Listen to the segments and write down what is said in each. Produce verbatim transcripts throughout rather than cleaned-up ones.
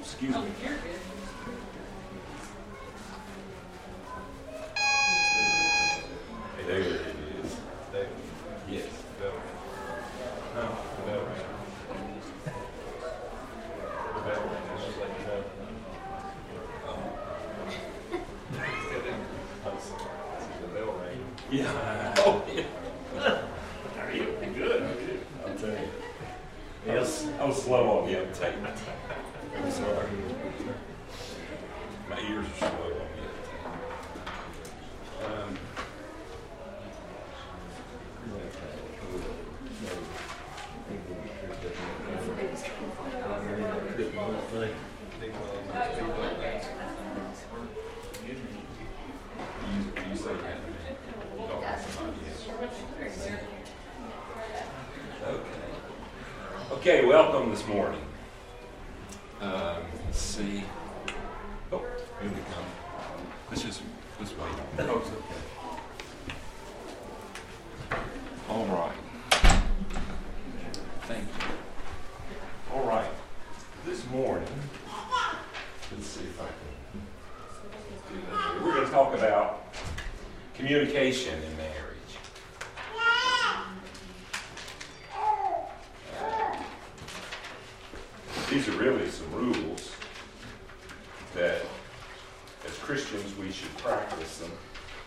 excuse me. You're good. There it is. There. Yes. Bell. No, the bell rang. The bell rang. It's just like the bell. The bell rang. Yeah. Oh, yeah. Are you good? I'll tell you. Yes. I was slow on the uptake. I'm sorry. My ears are slow on the uptake. Um, You, you say that. Talk to somebody else. Okay. Okay, welcome this morning. Um, let's see. Oh, here we come. Let's just, let's wait. Oh, it's okay. All right. Thank you. All right. This morning, let's see if I can do that here. We're going to talk about communication in marriage. These are really some rules that, as Christians, we should practice them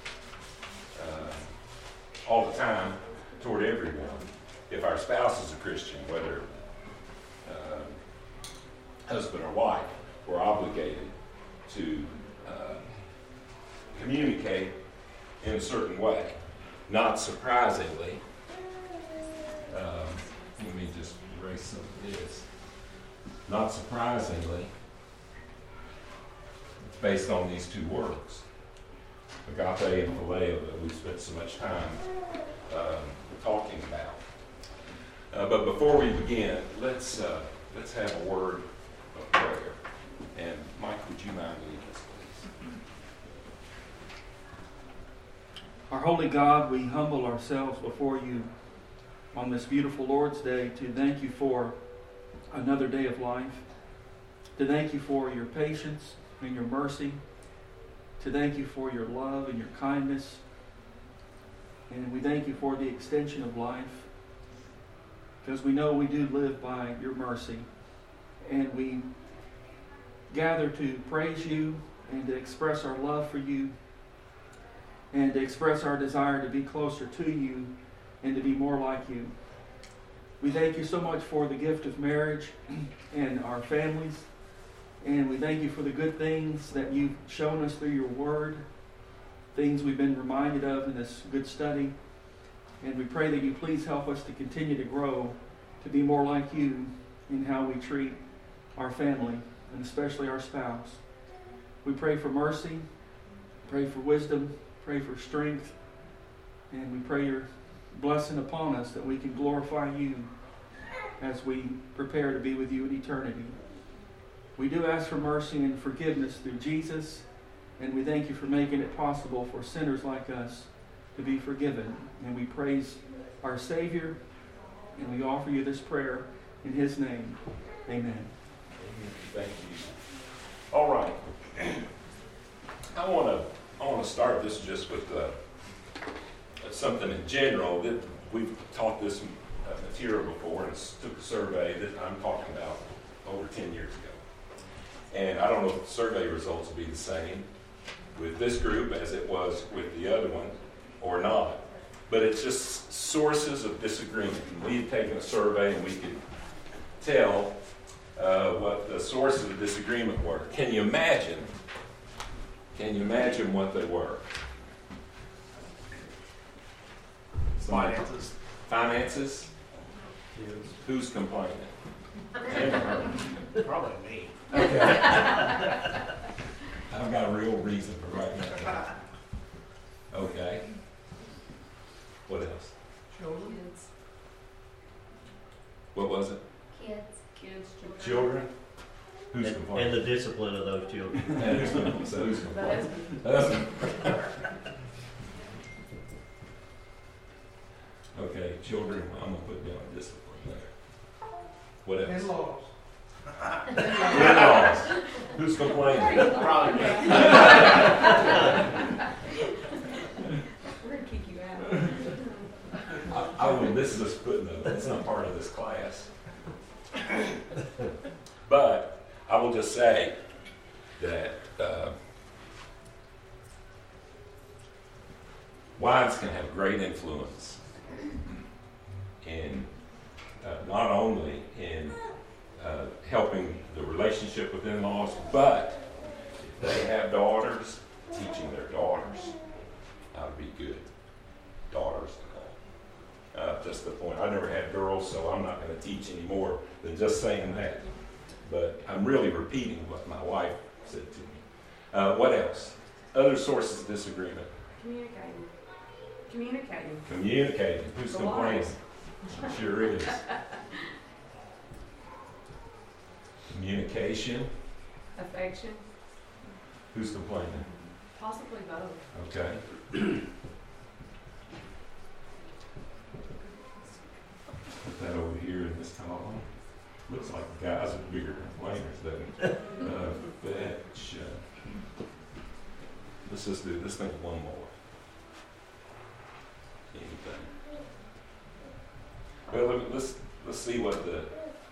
uh, all the time toward everyone. If our spouse is a Christian, whether uh, husband or wife, we're obligated to uh, communicate in a certain way. Not surprisingly, um, let me just erase some of this. Not surprisingly, it's based on these two words, agape and phileo, that we've spent so much time um, talking about. Uh, but before we begin, let's uh, let's have a word of prayer. And Mike, would you mind leading us, please? Our holy God, we humble ourselves before you on this beautiful Lord's Day to thank you for another day of life, to thank you for your patience and your mercy, to thank you for your love and your kindness, and we thank you for the extension of life, because we know we do live by your mercy, and we gather to praise you and to express our love for you and to express our desire to be closer to you and to be more like you. We thank you so much for the gift of marriage and our families. And we thank you for the good things that you've shown us through your word, things we've been reminded of in this good study. And we pray that you please help us to continue to grow, to be more like you in how we treat our family, and especially our spouse. We pray for mercy, pray for wisdom, pray for strength, and we pray your blessing upon us that we can glorify you as we prepare to be with you in eternity. We do ask for mercy and forgiveness through Jesus, and we thank you for making it possible for sinners like us to be forgiven. And we praise our Savior, and we offer you this prayer in his name. Amen. Thank you. All right. I want to I want to start this just with uh, something in general. That we've taught this uh, material before, and took a survey that I'm talking about over ten years ago. And I don't know if the survey results will be the same with this group as it was with the other one or not. But it's just sources of disagreement. And we had taken a survey and we could tell uh, what the sources of disagreement were. Can you imagine? Can you imagine what they were? Finances. Finances? Yes. Who's complaining? Probably me. Okay. I've got a real reason for right now. Okay. What else? Children. Kids. What was it? Kids. Kids, children. Children? Who's And, complaining? and the discipline of those children. And who's complaining? So who's The complaining? husband. Husband. Okay, children, I'm going to put down discipline there. What else? In-laws. In-laws. Who's complaining? Probably me. We're gonna kick you out. I, I will miss this footnote. It's not part of this class. But I will just say that uh, wives can have great influence in uh, not only in uh, helping the relationship with in-laws, but if they have daughters, teaching their daughters how to be good daughters. Uh, just the point. I never had girls, so I'm not going to teach any more than just saying that. But I'm really repeating what my wife said to me. Uh, what else? Other sources of disagreement. Communicating. Communicating. Communicating. Who's The complaining? wives. Sure is. Communication. Affection. Who's complaining? Possibly both. Okay. Put that over here in this column. Looks like the guys are bigger complainers than uh, fetch. Uh, let's just do this thing one more. Anything. Well, let- let's let's see what the.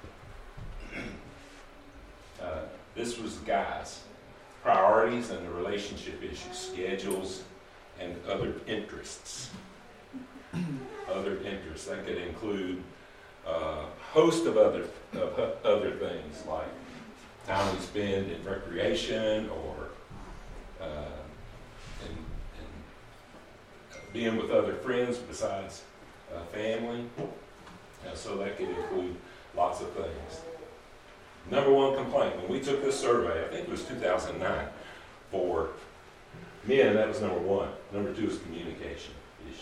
Uh, this was guys' priorities and the relationship issues, schedules, and other interests. Other interests that could include a host of other of other things like time we spend in recreation or uh, in, in being with other friends besides uh, family. Uh, so that could include lots of things. Number one complaint, when we took this survey, I think it was two thousand nine, for men, that was number one. Number two is communication issues.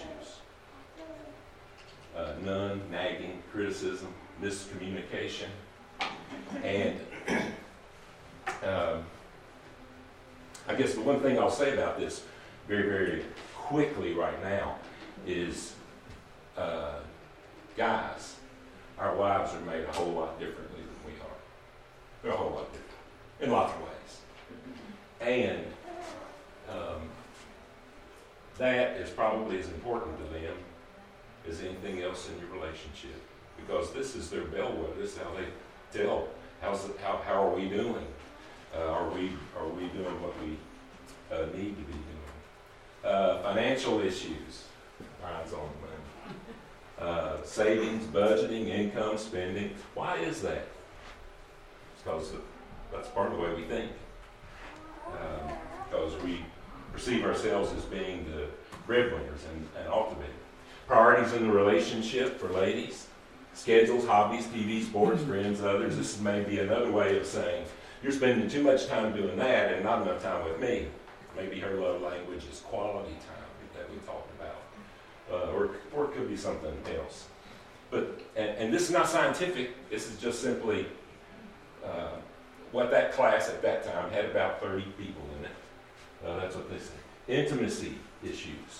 Uh, none, nagging, criticism, miscommunication. And um, I guess the one thing I'll say about this very, very quickly right now is uh, guys, our wives are made a whole lot differently than we are. They're a whole lot different in lots of ways. And um, that is probably as important to them as anything else in your relationship, because this is their bellwether. This is how they tell how's it, how how are we doing? Uh, are we are we doing what we uh, need to be doing? Uh, financial issues, eyes on the money. Uh, savings, budgeting, income, spending. Why is that? It's because that's part of the way we think. Um, because we perceive ourselves as being the breadwinners and, and ought to be. Priorities in the relationship for ladies, schedules, hobbies, T V, sports, friends, others. This may be another way of saying you're spending too much time doing that and not enough time with me. Maybe her love language is quality time that we talked about, uh, or, or it could be something else. But and, and this is not scientific. This is just simply uh, what that class at that time had about thirty people in it. Uh, that's what they said. Intimacy issues.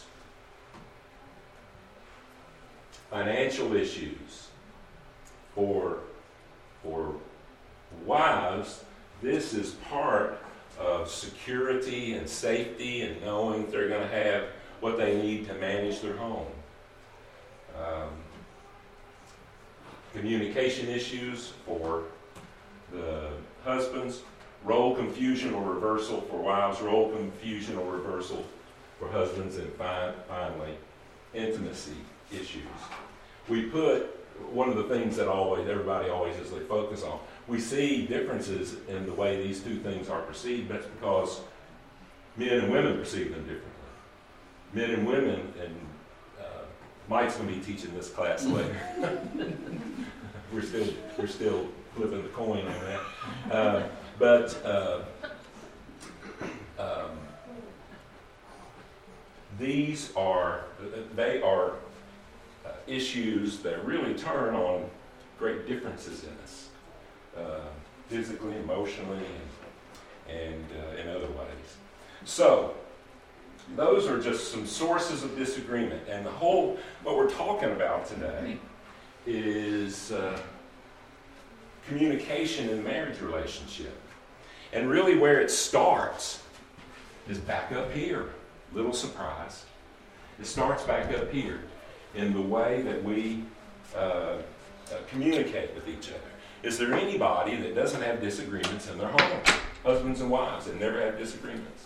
Financial issues. For, for wives, this is part of security and safety and knowing that they're going to have what they need to manage their home. Um, communication issues for the husbands. Role confusion or reversal for wives. Role confusion or reversal for husbands. And fi- finally, intimacy issues. We put one of the things that always everybody always is they focus on. We see differences in the way these two things are perceived. That's because men and women perceive them differently. Men and women, and uh, Mike's going to be teaching this class later. we're still we're still flipping the coin on that. Uh, but uh, um, these are they are. Uh, issues that really turn on great differences in us, uh, physically, emotionally, and, and uh, in other ways. So, those are just some sources of disagreement. And the whole, what we're talking about today is uh, communication in marriage relationship. And really where it starts is back up here. Little surprise. It starts back up here in the way that we uh, uh, communicate with each other. Is there anybody that doesn't have disagreements in their home? Husbands and wives that never have disagreements?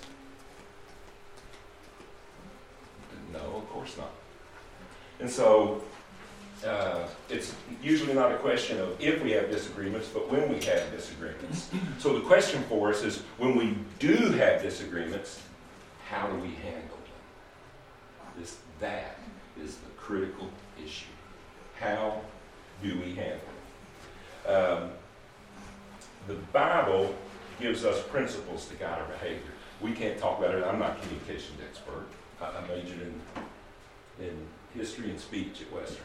No, of course not. And so uh, it's usually not a question of if we have disagreements, but when we have disagreements. So the question for us is, when we do have disagreements, how do we handle them? This, that is the critical issue. How do we handle it? Um, the Bible gives us principles to guide our behavior. We can't talk about it. I'm not a communications expert. I, I majored in, in history and speech at Western.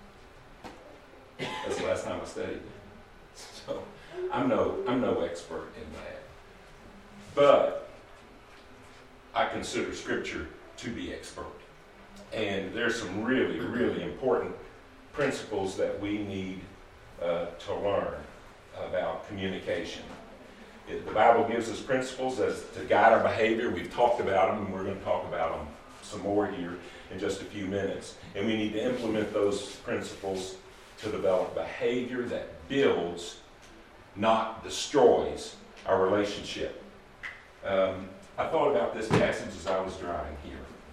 That's the last time I studied it. So I'm no, I'm no expert in that. But I consider Scripture to be expert. And there's some really, really important principles that we need uh, to learn about communication. It, the Bible gives us principles as to guide our behavior. We've talked about them, and we're going to talk about them some more here in just a few minutes. And we need to implement those principles to develop behavior that builds, not destroys, our relationship. Um, I thought about this passage as I was driving here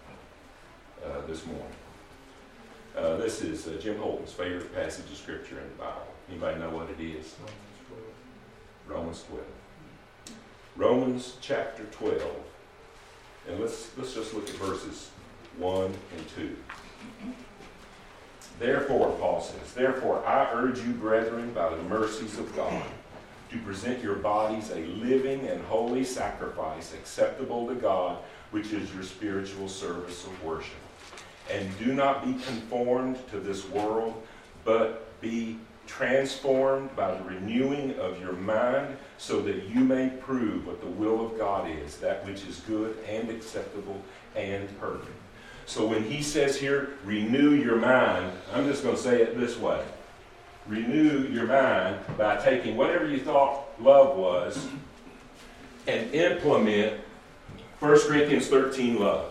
uh, this morning. Uh, this is uh, Jim Holton's favorite passage of Scripture in the Bible. Anybody know what it is? Romans twelve. Romans chapter twelve. And let's let's just look at verses one and two. Therefore, Paul says, therefore I urge you, brethren, by the mercies of God, to present your bodies a living and holy sacrifice acceptable to God, which is your spiritual service of worship. And do not be conformed to this world, but be transformed by the renewing of your mind, so that you may prove what the will of God is, that which is good and acceptable and perfect. So when he says here, renew your mind, I'm just going to say it this way. Renew your mind by taking whatever you thought love was and implement First Corinthians thirteen love.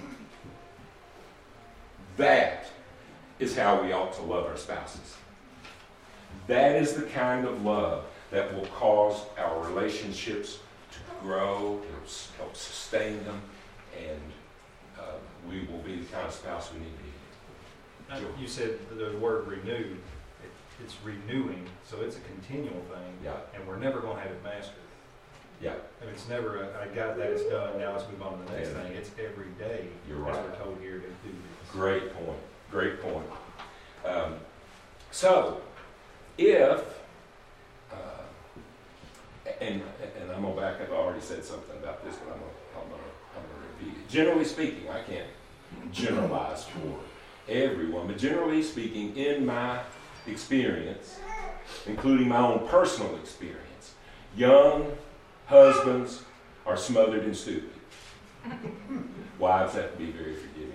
That is how we ought to love our spouses. That is the kind of love that will cause our relationships to grow, to help sustain them, and uh, we will be the kind of spouse we need to be. Now, you said the word renewed. It, it's renewing, so it's a continual thing. Yeah. And we're never going to have it mastered. Yeah. And it's never, a, I got that, it's done, now let's move on to the next Yeah. thing. It's every day. You're right. As we're told here to do this. Great point. Great point. Um, so, if, uh, and and I'm going to back up, I already said something about this, but I'm going to I'm gonna, I'm gonna repeat it. Generally speaking, I can't generalize for everyone, but generally speaking, in my experience, including my own personal experience, young husbands are smothered and stupid. Wives have to be very forgiving.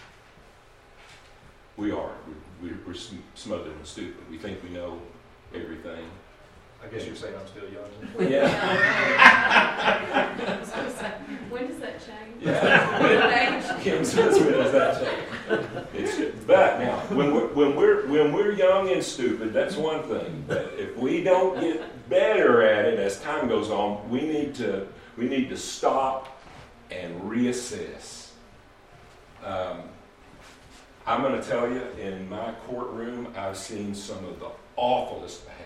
We are. We're, we're smothered and stupid. We think we know everything. I guess you're saying I'm still young. Yeah. I was gonna say, when does that change? Yeah. Kim says, when does that change? It's, but now, when we're, when, we're, when we're young and stupid, that's one thing. But if we don't get better at it as time goes on, we need to, we need to stop and reassess. Um, I'm going to tell you, in my courtroom, I've seen some of the awfulest behavior.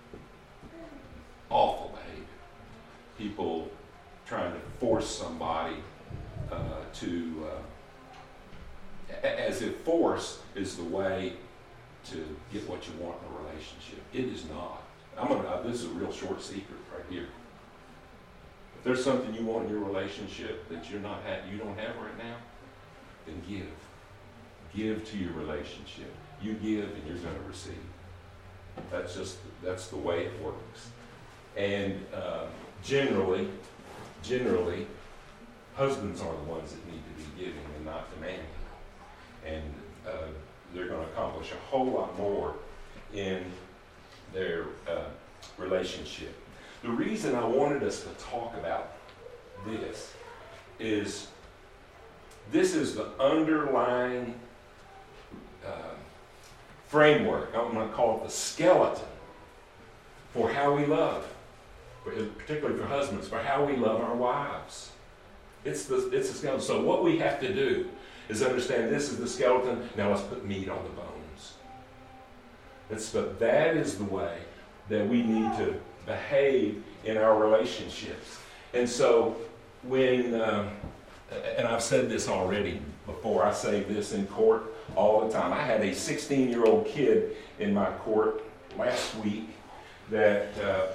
Awful behavior. People trying to force somebody uh, to, uh, as if force is the way to get what you want in a relationship. It is not. I'm gonna. This is a real short secret right here. If there's something you want in your relationship that you're not ha- you don't have right now, then give. Give to your relationship. You give and you're going to receive. That's just, that's the way it works. And uh, generally, generally, husbands are the ones that need to be giving and not demanding. And uh, they're going to accomplish a whole lot more in their uh, relationship. the reason I wanted us to talk about this is this is the underlying uh, framework, I'm going to call it the skeleton, for how we love, particularly for husbands, for how we love our wives. It's the, it's the skeleton. So what we have to do is understand this is the skeleton, now let's put meat on the bones. It's, but that is the way that we need to behave in our relationships. And so when, um, and I've said this already before, I say this in court all the time. I had a sixteen-year-old kid in my court last week that uh,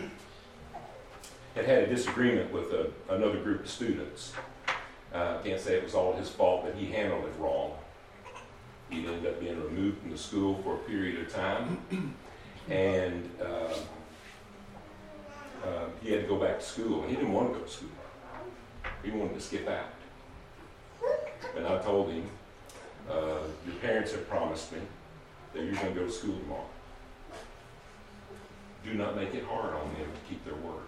had had a disagreement with a, another group of students. Uh, I can't say it was all his fault, but he handled it wrong. He ended up being removed from the school for a period of time, and uh, uh, he had to go back to school. He didn't want to go to school. He wanted to skip out. And I told him, uh, your parents have promised me that you're going to go to school tomorrow. Do not make it hard on them to keep their word.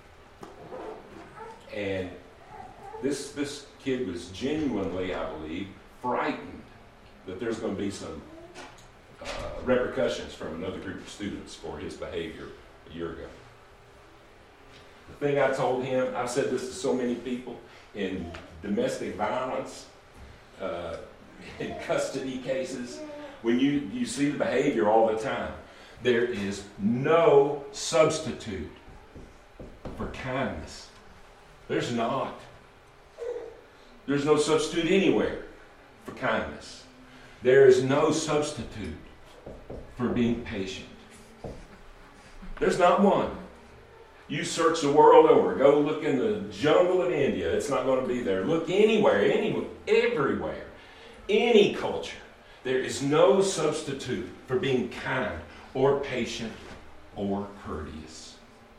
And this this kid was genuinely, I believe, frightened that there's going to be some uh, repercussions from another group of students for his behavior a year ago. The thing I told him, I've said this to so many people, in domestic violence, uh, in custody cases, when you, you see the behavior all the time, there is no substitute for kindness. There's not. There's no substitute anywhere for kindness. There is no substitute for being patient. There's not one. You search the world over. Go look in the jungle of India. It's not going to be there. Look anywhere, anywhere, everywhere. Any culture. There is no substitute for being kind or patient or courteous.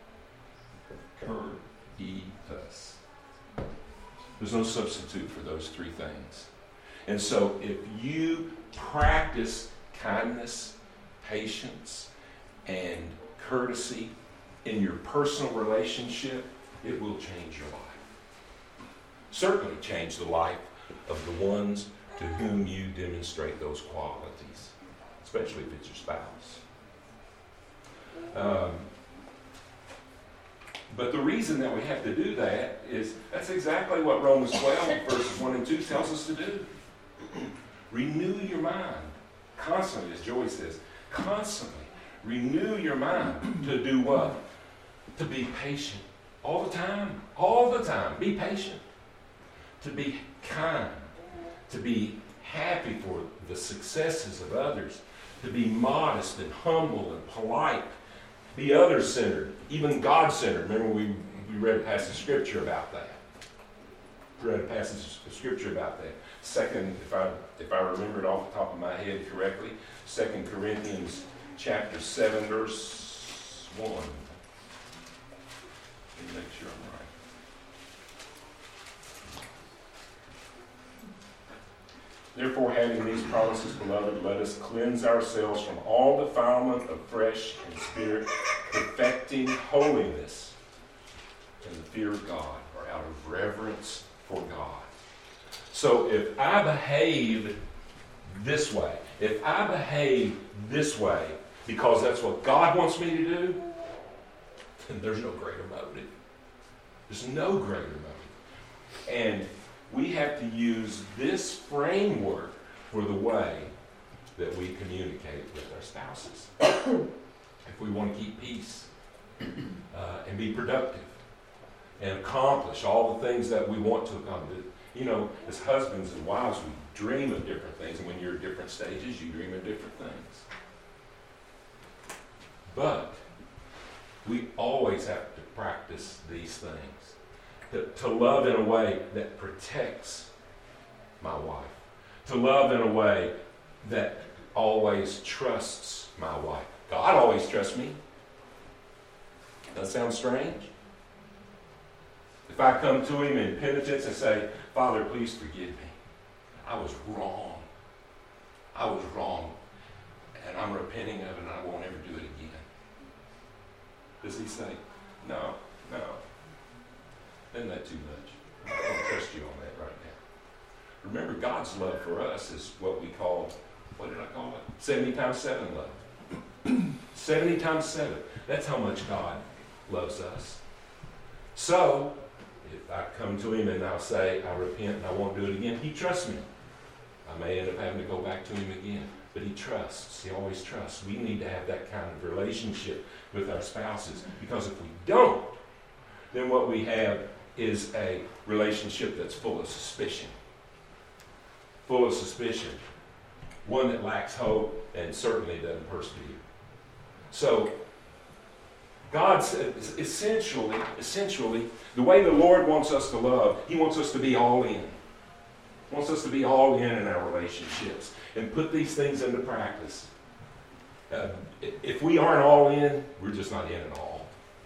Courteous. There's no substitute for those three things. And so if you practice kindness, patience, and courtesy in your personal relationship, it will change your life. Certainly change the life of the ones to whom you demonstrate those qualities, especially if it's your spouse. Um, but the reason that we have to do that is that's exactly what Romans twelve, verses one and two tells us to do. Renew your mind constantly, as Joey says, constantly renew your mind to do what? To be patient all the time, all the time. Be patient. To be kind. To be happy for the successes of others. To be modest and humble and polite. Be other-centered, even God-centered. Remember we, we read a passage of Scripture about that. We read a passage of Scripture about that. Second, if I if I remember it off the top of my head correctly, Second Corinthians chapter seven, verse one. Let me make sure I'm right. Therefore, having these promises, beloved, let us cleanse ourselves from all defilement of flesh and spirit, perfecting holiness in the fear of God, or out of reverence for God. So if I behave this way, if I behave this way because that's what God wants me to do, then there's no greater motive. There's no greater motive. And we have to use this framework for the way that we communicate with our spouses. If we want to keep peace uh, and be productive and accomplish all the things that we want to accomplish. You know, as husbands and wives, we dream of different things, and when you're at different stages, you dream of different things. But we always have to practice these things. To, to love in a way that protects my wife. To love in a way that always trusts my wife. God always trusts me. Does that sound strange? If I come to him in penitence and say, Father, please forgive me. I was wrong. I was wrong. And I'm repenting of it and I won't ever do it again. Does he say, No, no. Isn't that too much? I don't trust you on that right now. Remember, God's love for us is what we call, what did I call it? seventy times seven love. seventy times seven. That's how much God loves us. So, if I come to him and I'll say, I repent and I won't do it again, he trusts me. I may end up having to go back to him again. But he trusts. He always trusts. We need to have that kind of relationship with our spouses. Because if we don't, then what we have is a relationship that's full of suspicion. Full of suspicion. One that lacks hope and certainly doesn't persevere. So, God says, essentially, essentially, the way the Lord wants us to love, he wants us to be all in. He wants us to be all in in our relationships and put these things into practice. Uh, if we aren't all in, we're just not in at all.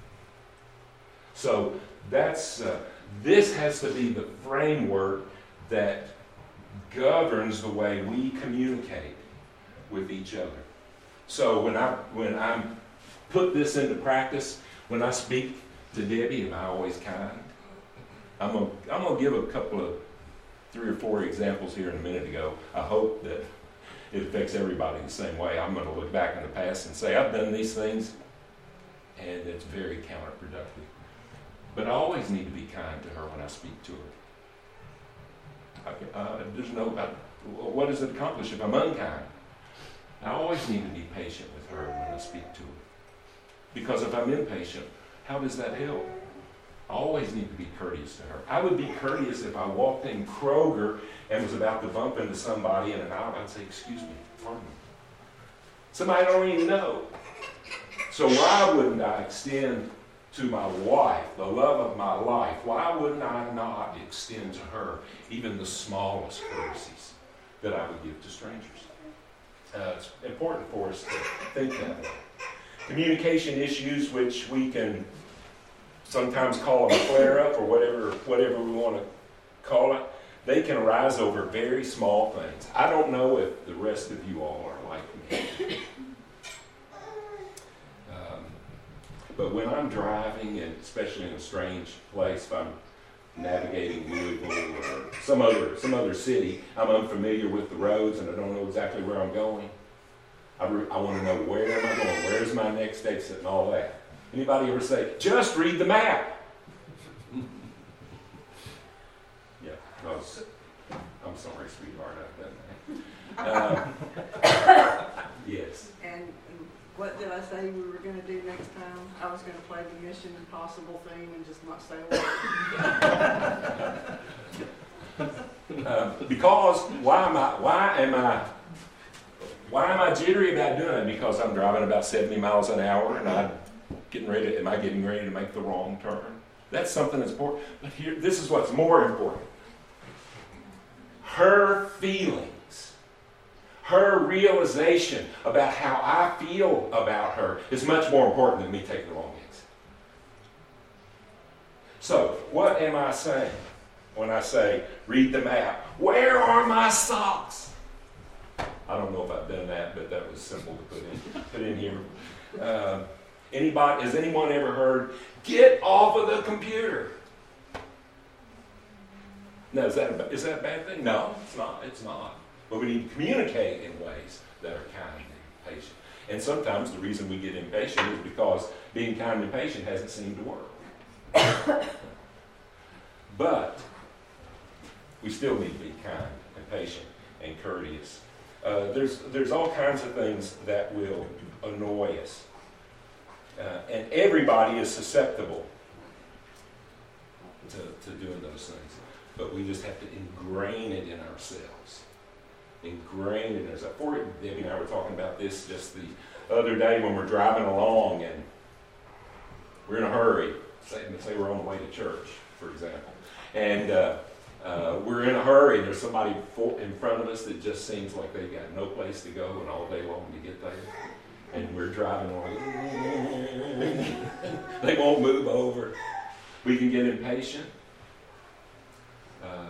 So that's uh, this has to be the framework that governs the way we communicate with each other. So when I when I put this into practice, when I speak to Debbie, am I always kind? I'm gonna I'm gonna give a couple of three or four examples here in a minute ago. I hope that it affects everybody the same way. I'm going to look back in the past and say, I've done these things, and it's very counterproductive. But I always need to be kind to her when I speak to her. I, uh, there's no, I, what does it accomplish if I'm unkind? I always need to be patient with her when I speak to her. Because if I'm impatient, how does that help? I always need to be courteous to her. I would be courteous if I walked in Kroger and was about to bump into somebody in an aisle. I'd say, excuse me, pardon me. Somebody I don't even know. So why wouldn't I extend to my wife, the love of my life, why wouldn't I not extend to her even the smallest courtesies that I would give to strangers? Uh, it's important for us to think that way. Communication issues, which we can sometimes call them a flare-up or whatever, whatever we want to call it, they can arise over very small things. I don't know if the rest of you all are like me. Um, but when I'm driving, and especially in a strange place, if I'm navigating Louisville or some other some other city, I'm unfamiliar with the roads and I don't know exactly where I'm going. I, re- I want to know, where am I going? Where's my next exit and all that? Anybody ever say, just read the map? Yeah, no, I'm sorry, sweetheart, I've done that. Uh, yes. And what did I say we were going to do next time? I was going to play the Mission Impossible theme and just not say a word. uh, because why am I? Why am I? Why am I jittery about doing it? Because I'm driving about seventy miles an hour and I'm getting ready. To, am I getting ready to make the wrong turn? That's something that's important. But here, this is what's more important. Her feelings, her realization about how I feel about her is much more important than me taking the wrong exit. So, what am I saying when I say, read the map? Where are my socks? I don't know if I've done that, but that was simple to put in, put in here. Uh, anybody, has anyone ever heard, get off of the computer? Now, is that a, is that a bad thing? No, it's not. It's not. But we need to communicate in ways that are kind and patient. And sometimes the reason we get impatient is because being kind and patient hasn't seemed to work. But we still need to be kind and patient and courteous. Uh, there's there's all kinds of things that will annoy us. Uh, and everybody is susceptible to, to doing those things. But we just have to ingrain it in ourselves. Ingrain it in ourselves. Debbie and I were talking about this just the other day when we're driving along and we're in a hurry. Say, say we're on the way to church, for example. And uh, uh, we're in a hurry and there's somebody for, in front of us that just seems like they've got no place to go and all day long to get there. And we're driving along. They won't move over. We can get impatient. Um,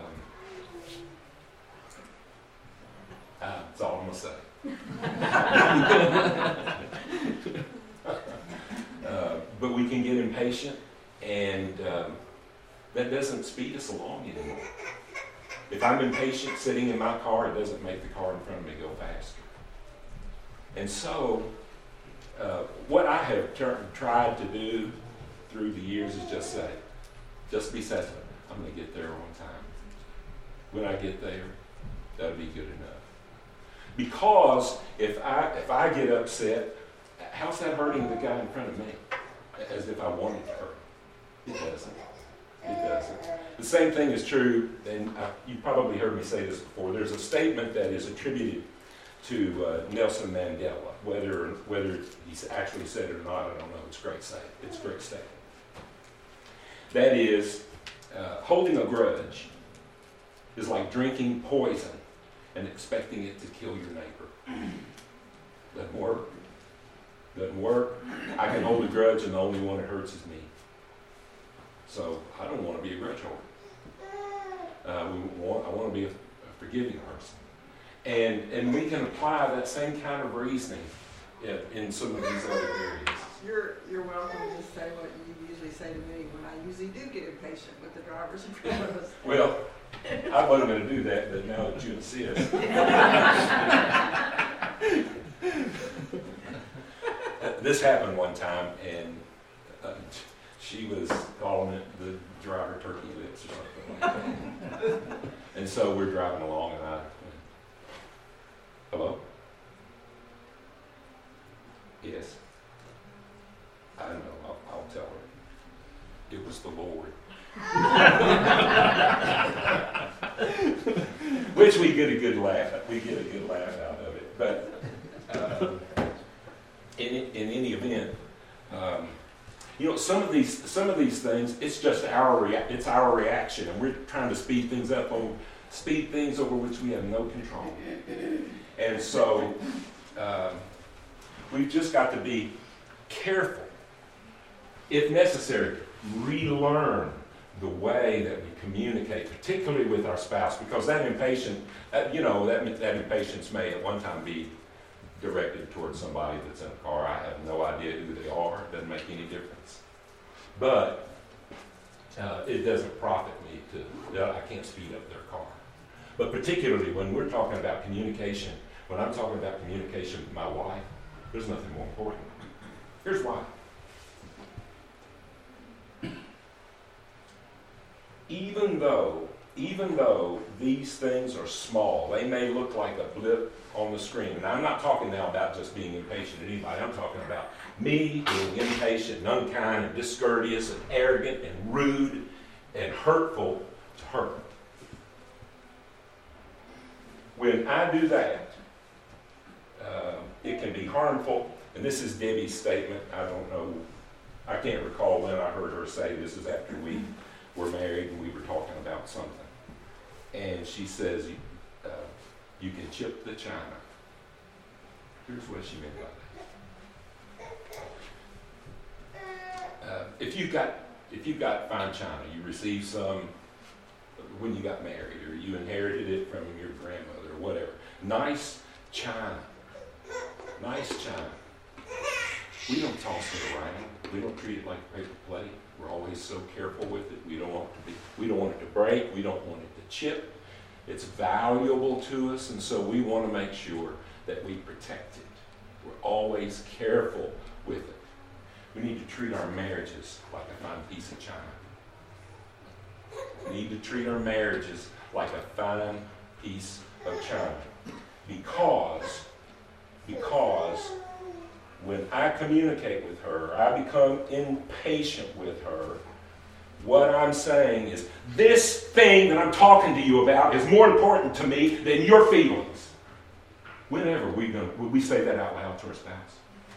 uh, that's all I'm going to say. uh, but we can get impatient, and um, that doesn't speed us along anymore. If I'm impatient sitting in my car, it doesn't make the car in front of me go faster. And so, uh, what I have ter- tried to do through the years is just say, just be sensitive. I'm going to get there on time. When I get there, that'll be good enough. Because if I if I get upset, how's that hurting the guy in front of me? As if I wanted to hurt. It doesn't. It doesn't. The same thing is true, and I, you've probably heard me say this before. There's a statement that is attributed to uh, Nelson Mandela. Whether whether he actually said it or not, I don't know. It's a great statement. It's a great statement. That is, uh, holding a grudge is like drinking poison and expecting it to kill your neighbor. Doesn't work. Doesn't work. I can hold a grudge, and the only one it hurts is me. So I don't want to be a grudge holder. Uh, we want, I want to be a, a forgiving person. And and we can apply that same kind of reasoning in, in some of these other areas. You're, you're welcome to say what you usually say to me when I usually do get impatient with the drivers in front of us. Well, I wasn't going to do that, but now that you insist. This happened one time, and uh, she was calling it the driver turkey lips or something like that. And so we're driving along, and I went, hello? Yes. I know, I'll, I'll tell her. It was the Lord. Which we get a good laugh. We get a good laugh out of it. But um, in in any event, um, you know, some of these some of these things, it's just our rea- it's our reaction, and we're trying to speed things up on speed things over which we have no control. And so um, we've just got to be careful, if necessary, relearn the way that we communicate, particularly with our spouse, because that impatience, uh, you know, that, that impatience may at one time be directed towards somebody that's in a car. I have no idea who they are. It doesn't make any difference. But uh, it doesn't profit me to, uh, I can't speed up their car. But particularly when we're talking about communication, when I'm talking about communication with my wife, there's nothing more important. Here's why. Even though, even though these things are small, they may look like a blip on the screen. Now, I'm not talking now about just being impatient at anybody. I'm talking about me being impatient and unkind and discourteous and arrogant and rude and hurtful to her. When I do that, uh, it can be harmful. And this is Debbie's statement. I don't know. I can't recall when I heard her say this. Is after we were married and we were talking about something. And she says, uh, you can chip the china. Here's what she meant by that. Uh, if you've got if you've got fine china, you received some when you got married, or you inherited it from your grandmother, or whatever. Nice china. Nice china. We don't toss it around. We don't treat it like a paper plate. We're always so careful with it. We don't want it to be, we don't want it to break. We don't want it to chip. It's valuable to us, and so we want to make sure that we protect it. We're always careful with it. We need to treat our marriages like a fine piece of china. We need to treat our marriages like a fine piece of china. Because, because when I communicate with her, I become impatient with her, what I'm saying is, this thing that I'm talking to you about is more important to me than your feelings. Whenever we gonna, would we say that out loud to our spouse?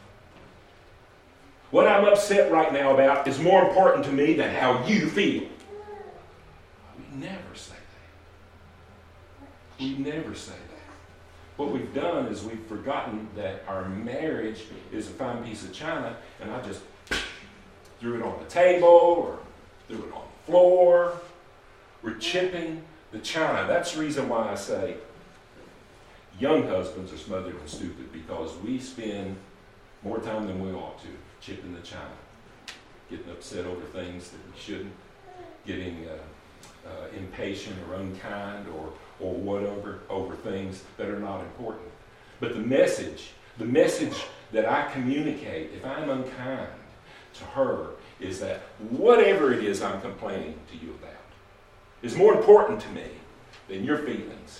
What I'm upset right now about is more important to me than how you feel. We never say that. We never say that. What we've done is we've forgotten that our marriage is a fine piece of china, and I just threw it on the table or threw it on the floor. We're chipping the china. That's the reason why I say young husbands are smothered and stupid, because we spend more time than we ought to chipping the china. getting upset over things that we shouldn't, getting uh, uh, impatient or unkind or, or whatever over things that are not important. But the message, the message that I communicate, if I'm unkind to her, is that whatever it is I'm complaining to you about is more important to me than your feelings.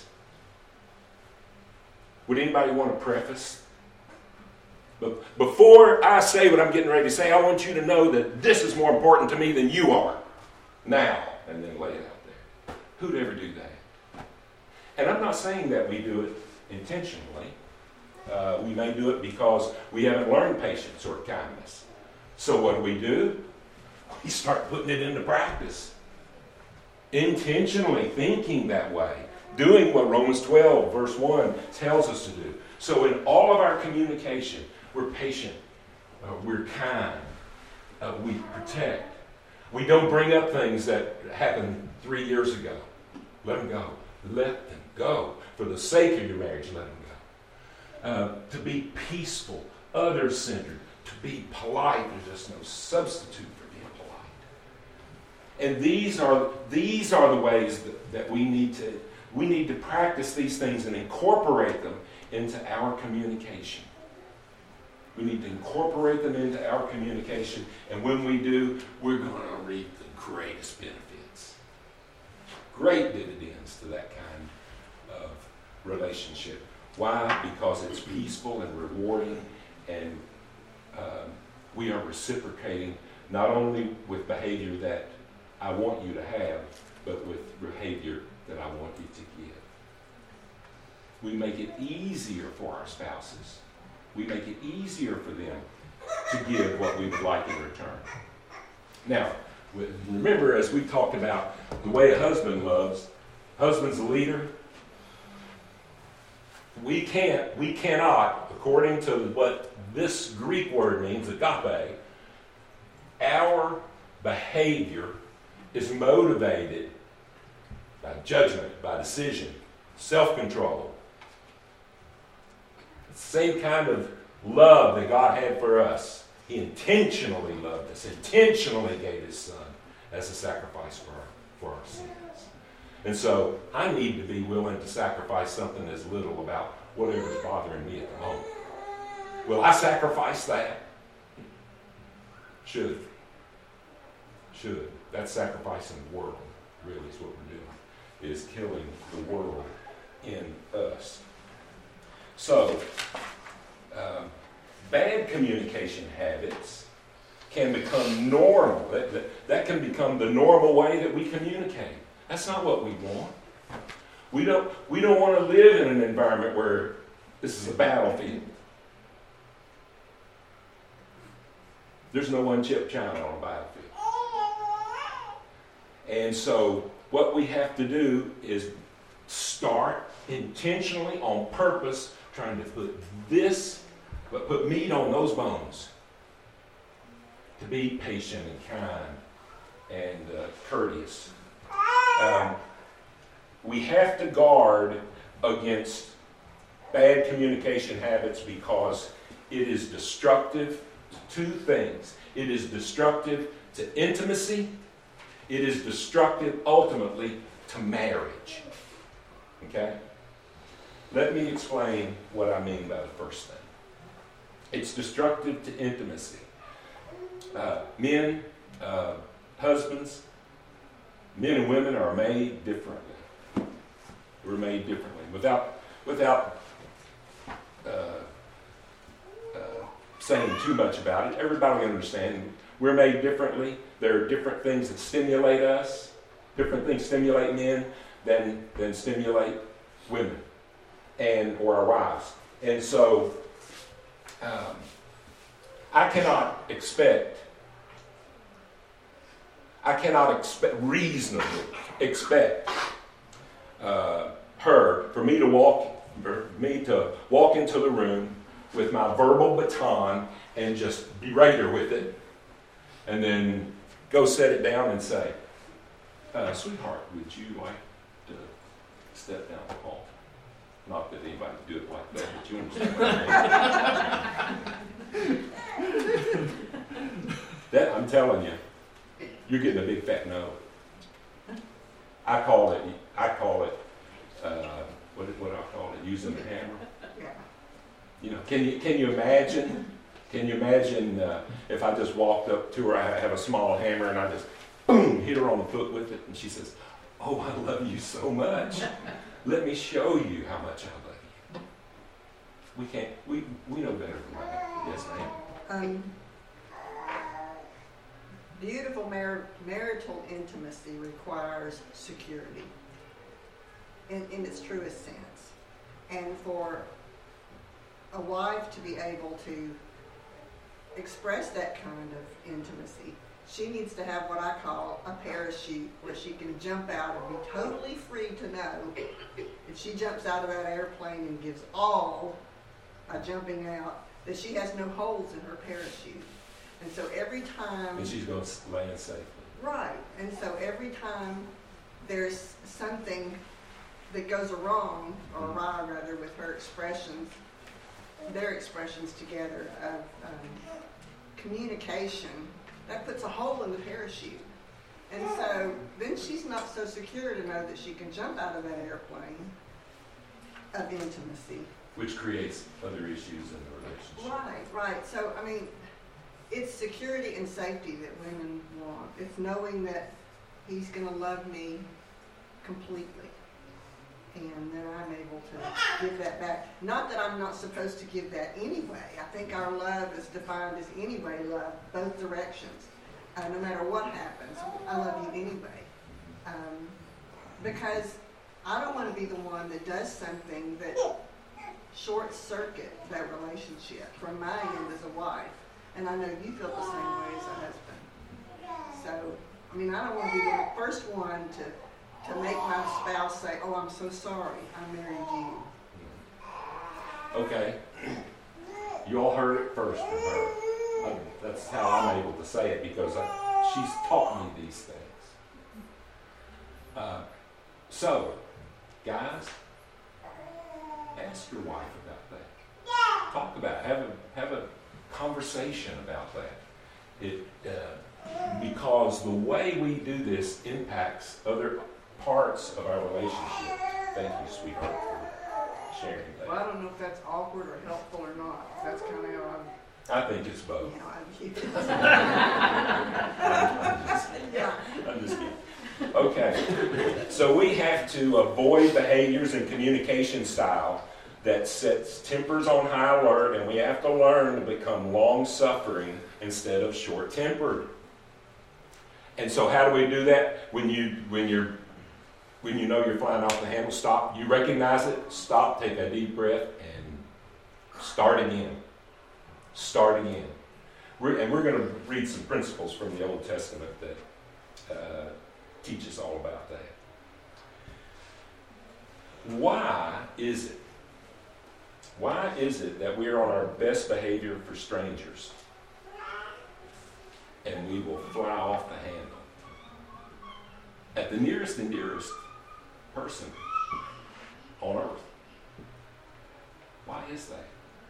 Would anybody want to preface? But before I say what I'm getting ready to say, I want you to know that this is more important to me than you are now, and then lay it out there. Who'd ever do that? And I'm not saying that we do it intentionally. Uh, we may do it because we haven't learned patience or kindness. So what do we do? We start putting it into practice. Intentionally thinking that way. Doing what Romans twelve, verse one tells us to do. So in all of our communication, we're patient. Uh, we're kind. Uh, we protect. We don't bring up things that happened three years ago. Let them go. Let them go. For the sake of your marriage, let them go. Uh, to be peaceful, others-centered, to be polite. There's just no substitute for being polite. And these are these are the ways that, that we need to we need to practice these things and incorporate them into our communication. We need to incorporate them into our communication, and when we do, we're going to reap the greatest benefits. Great dividends to that kind of relationship. Why? Because it's peaceful and rewarding, and um, we are reciprocating not only with behavior that I want you to have, but with behavior that I want you to give. We make it easier for our spouses. We make it easier for them to give what we would like in return. Now, remember, as we talked about the way a husband loves, husband's a leader. We can't, we cannot, according to what this Greek word means, agape, our behavior is motivated by judgment, by decision, self-control. The same kind of love that God had for us. He intentionally loved us, intentionally gave His Son as a sacrifice for our, for our sins. And so I need to be willing to sacrifice something as little about whatever's bothering me at the moment. Will I sacrifice that? Should. Should. That's sacrificing the world, really, is what we're doing, is killing the world in us. So, um, bad communication habits can become normal. That, that, that can become the normal way that we communicate. That's not what we want. We don't, we don't want to live in an environment where this is a battlefield. There's no one-chip China on a battlefield. And so what we have to do is start intentionally, on purpose, trying to put this, but put meat on those bones. To be patient and kind and uh, courteous. Um, we have to guard against bad communication habits because it is destructive to two things. It is destructive to intimacy. It is destructive ultimately to marriage. Okay? Let me explain what I mean by the first thing. It's destructive to intimacy. Uh, men, uh, husbands, men and women are made differently. We're made differently. Without, without uh, uh, saying too much about it, everybody will understand. We're made differently. There are different things that stimulate us. Different things stimulate men than, than stimulate women and or our wives. And so um, I cannot expect, I cannot expect, reasonably expect uh, her, for me to walk, for me to walk into the room with my verbal baton and just berate her with it, and then go set it down and say, uh, sweetheart, would you like to step down the hall? Not that anybody would do it like that, but you understand what I mean. That, I'm telling you, you're getting a big fat no. I call it, I call it, uh, what, what I call it, using the hammer. Yeah. You know, can you, can you imagine, can you imagine uh, if I just walked up to her, I have a small hammer and I just, boom, hit her on the foot with it, and she says, oh, I love you so much. Let me show you how much I love you. We can't, we, we know better than that. Yes, ma'am. Um, beautiful mar- marital intimacy requires security in, in its truest sense. And for a wife to be able to express that kind of intimacy, she needs to have what I call a parachute where she can jump out and be totally free to know if she jumps out of that airplane and gives all by jumping out, that she has no holes in her parachute. And so every time... And she's going to land safely. Right. And so every time there's something that goes wrong, or awry rather, with her expressions, their expressions together of um, communication, that puts a hole in the parachute. And so then she's not so secure to know that she can jump out of that airplane of intimacy. Which creates other issues in the relationship. Right, right. So, I mean, it's security and safety that women want. It's knowing that he's going to love me completely. And then I'm able to give that back. Not that I'm not supposed to give that anyway. I think our love is defined as anyway love, both directions. Uh, no matter what happens, I love you anyway. Um, because I don't want to be the one that does something that short circuit that relationship from my end as a wife. And I know you feel the same way as a husband. So, I mean, I don't want to be the first one to, to make my spouse say, oh, I'm so sorry, I married you. Okay. You all heard it first from her. I, that's how I'm able to say it, because I, she's taught me these things. Uh, so, guys, ask your wife about that. Talk about it. Have a have a conversation about that. It uh, because the way we do this impacts other parts of our relationship. Thank you, sweetheart, for sharing that. Well, I don't know if that's awkward or helpful or not. That's kind of how I think it's I'm, both. you know, I view it. I'm just, Yeah. I'm just kidding. Okay, so we have to avoid behaviors and communication style that sets tempers on high alert, and we have to learn to become long-suffering instead of short-tempered. And so how do we do that? When you when you're when you know you're flying off the handle, stop. You recognize it. Stop. Take a deep breath and start again. Start again. We're, and we're going to read some principles from the Old Testament that uh, teach us all about that. Why is it? Why is it that we are on our best behavior for strangers and we will fly off the handle at the nearest and dearest person on earth? Why is that?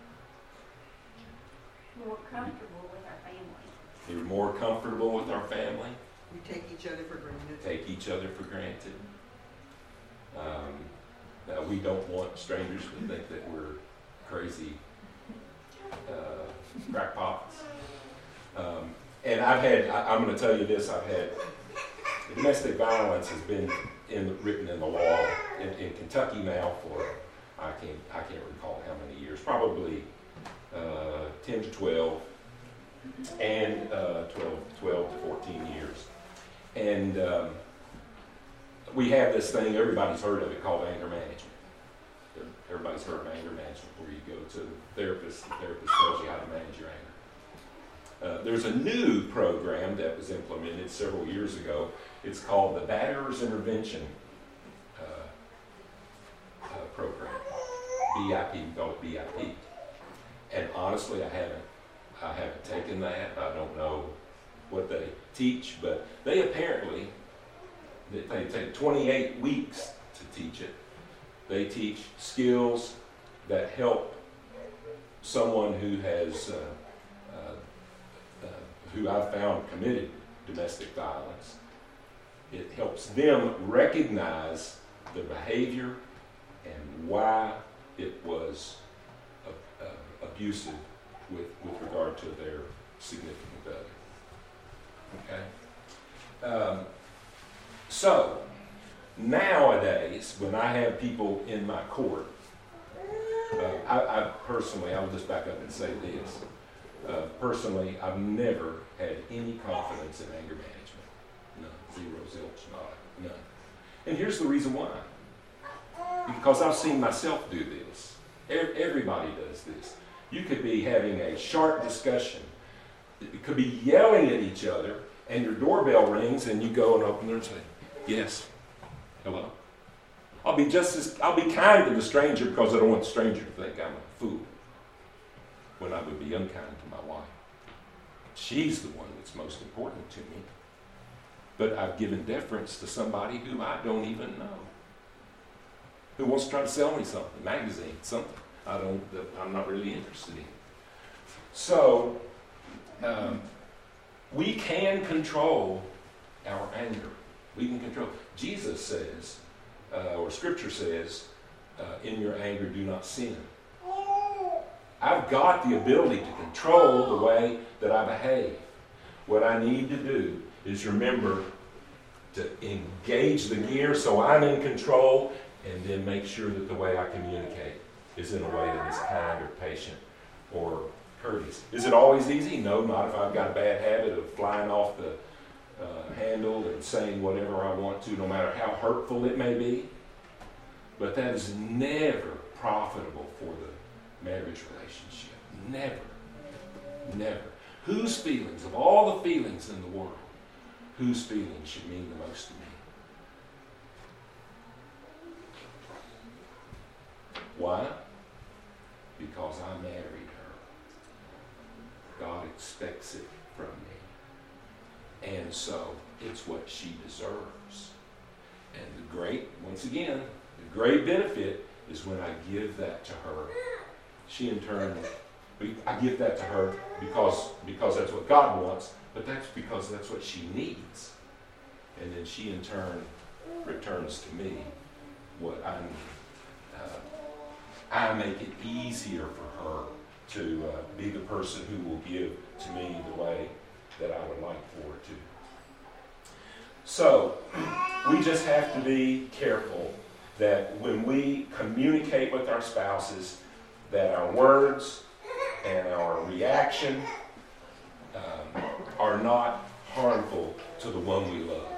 More comfortable with our family. We're more comfortable with our family, We take each other for granted. take each other for granted. Um, now we don't want strangers to think that we're crazy uh, crackpots. Um, and I've had, I, I'm going to tell you this, I've had, domestic violence has been in, written in the law in, in Kentucky now for, I can't, I can't recall how many years, probably uh, ten to twelve, and uh, twelve, twelve to fourteen years. And um, we have this thing, everybody's heard of it, called anger management. Everybody's heard of anger management, where you go to the therapist, the therapist tells you how to manage your anger. Uh, there's a new program that was implemented several years ago. It's called the Batterers Intervention uh, uh, Program. B I P, we call it B I P. And honestly, I haven't, I haven't taken that. I don't know what they teach, but they apparently, they take twenty-eight weeks to teach it. They teach skills that help someone who has, uh, uh, uh, who I've found committed domestic violence. It helps them recognize the behavior and why it was uh, uh, abusive with, with regard to their significant other. Okay? Um, so, nowadays, when I have people in my court, uh, I, I personally, I'll just back up and say this. Uh, personally, I've never had any confidence in anger management. None. Zero, zilch, nada. None. And here's the reason why. Because I've seen myself do this. Everybody does this. You could be having a sharp discussion. You could be yelling at each other, and your doorbell rings, and you go and open it and say, yes, hello. I'll be just as, I'll be kind to the stranger because I don't want the stranger to think I'm a fool when I would be unkind to my wife. She's the one that's most important to me. But I've given deference to somebody whom I don't even know, who wants to try to sell me something, magazine, something I don't, that I'm not really interested in. So, um, we can control our anger. We can control. Jesus says, uh, or Scripture says, uh, in your anger do not sin. I've got the ability to control the way that I behave. What I need to do is remember to engage the gear so I'm in control, and then make sure that the way I communicate is in a way that is kind or patient or courteous. Is it always easy? No, not if I've got a bad habit of flying off the uh, handle and saying whatever I want to, no matter how hurtful it may be. But that is never profitable for the marriage relationship. Never. Never. Whose feelings, of all the feelings in the world, whose feelings should mean the most to me? Why? Because I married her. God expects it from me. And so it's what she deserves. And the great, once again, the great benefit is when I give that to her. She in turn, I give that to her because, because that's what God wants, but that's because that's what she needs. And then she in turn returns to me what I need. Uh, I make it easier for her to uh, be the person who will give to me the way that I would like for her to. So, we just have to be careful that when we communicate with our spouses, that our words and our reaction um, are not harmful to the one we love.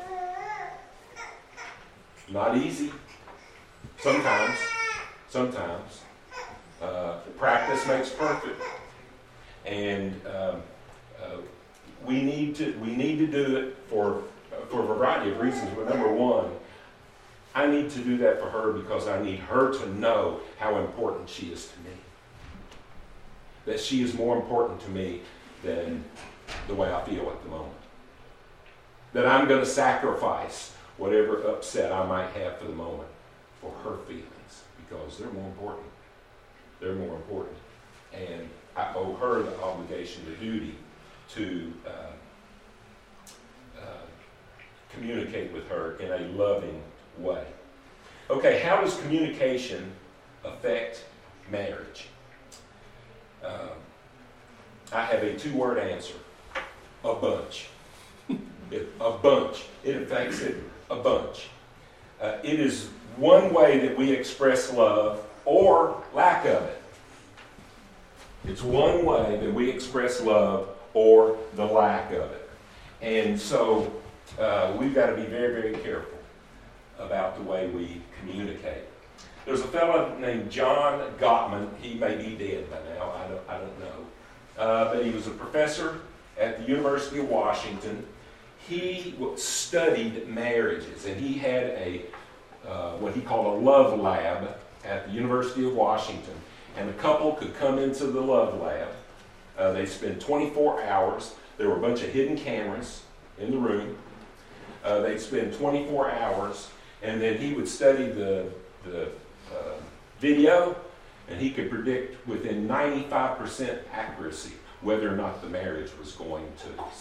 Not easy. Sometimes. Sometimes. Uh, practice makes perfect. And um, uh, we need to we need to do it for, for a variety of reasons. But number one, I need to do that for her because I need her to know how important she is to me. That she is more important to me than the way I feel at the moment. That I'm going to sacrifice whatever upset I might have for the moment for her feelings because they're more important. They're more important. And I owe her the obligation, the duty to uh, uh, communicate with her in a loving way. Okay, how does communication affect marriage? Um, I have a two-word answer. A bunch. It, a bunch. It affects it a bunch. Uh, it is one way that we express love or lack of it. It's one way that we express love or the lack of it. And so uh, we've got to be very, very careful about the way we communicate. There's a fellow named John Gottman. He may be dead by now. I don't, I don't know. Uh, but he was a professor at the University of Washington. He studied marriages, and he had a uh, what he called a love lab at the University of Washington. And a couple could come into the love lab. Uh, they spend twenty-four hours. There were a bunch of hidden cameras in the room. Uh, they'd spend twenty-four hours, and then he would study the, the uh, video, and he could predict within ninety-five percent accuracy whether or not the marriage was going to